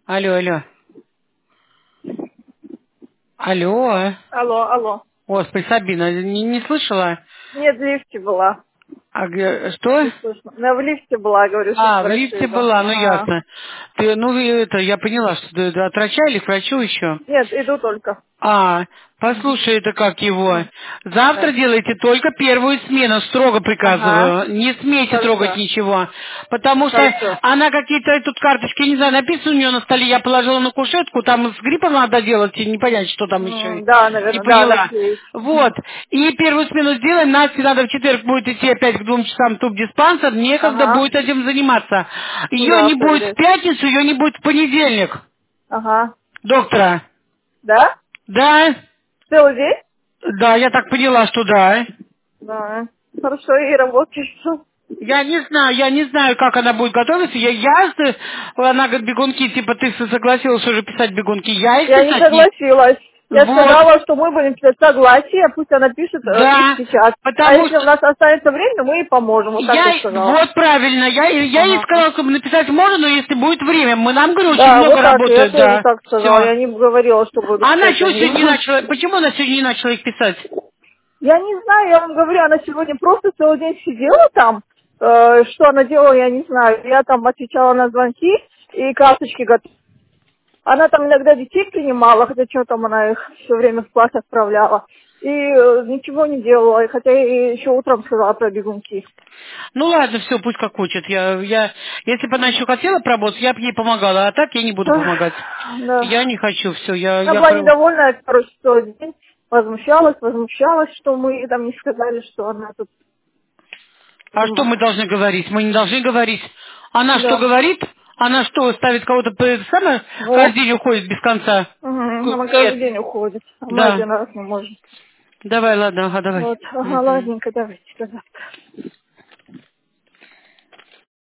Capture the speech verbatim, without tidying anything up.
Алло, алло. Алло. Алло, алло. Господи, Сабина, не, не слышала? Нет, в лифте была. А где, что? Не слышно. Я в лифте была, говорю, сейчас к А, в врачу лифте иду. была, ну Ага. ясно. Ты, ну, и это, я поняла, что ты от врача или к врачу еще? Нет, иду только. А, послушай, это как его. М, Завтра Да. делайте только первую смену, строго Ага. приказываю. Не смейте трогать Хорошо. ничего. Потому что Хорошо. она какие-то тут карточки, не знаю, написано у нее на столе, я положила на кушетку, там с гриппом надо делать, и не понять, что там еще. М, Да, Не наверное, да, поняла. наклеить. Вот. И первую смену сделаем. Насте надо в четверг будет идти опять к двум часам в туб-диспансер. Некогда Ага. будет этим заниматься. Ее Куда не будет в проверять? пятницу, ее не будет в понедельник. Ага. Доктора. Да? Да? Целый день? Да, я так поняла, что да. Да. Хорошо, и работаешь. Я не знаю, я не знаю, как она будет готовиться. Я, я, с- она говорит, бегунки, типа, ты согласилась уже писать бегунки. Я их Я не писать не... согласилась. Я Вот, сказала, что мы будем писать согласие, пусть она пишет э, их да, сейчас. А потому если у что нас останется время, мы ей поможем. Вот так я, я сказала. вот правильно, я, я ей Ага. сказала, чтобы написать можно, но если будет время. Мы, нам, говорю, очень Да, вот много так. Я работают, тоже да, так сказала. все. Я не говорила, что буду А она писать за чего сегодня не нее. начала, почему она сегодня не начала их писать? Я не знаю, я вам говорю, она сегодня просто целый день сидела там. Э, что она делала, я не знаю. Я там отвечала на звонки и карточки готовила. Она там иногда детей принимала, хотя что там она их все время в класс отправляла. И э, ничего не делала, и хотя я еще утром сказала про бегунки. Ну ладно, все, пусть как хочет. Я, я, если бы она еще хотела поработать, я бы ей помогала, а так я не буду Ах, помогать. Я да. не хочу, все, я, Она я... была хо- недовольна, короче, целый день. Возмущалась, возмущалась, что мы там не сказали, что она тут А что мы занимается. должны говорить? Мы не должны говорить. Она что Да. говорит? Она что, ставит кого-то по это самое? Ну, Каждый день уходит без конца. угу, К- она Нет. каждый день уходит, а мы Да. один раз не можем. Давай, ладно, ага, давай. Вот, ага, Мгм. ладненько, давайте до завтра.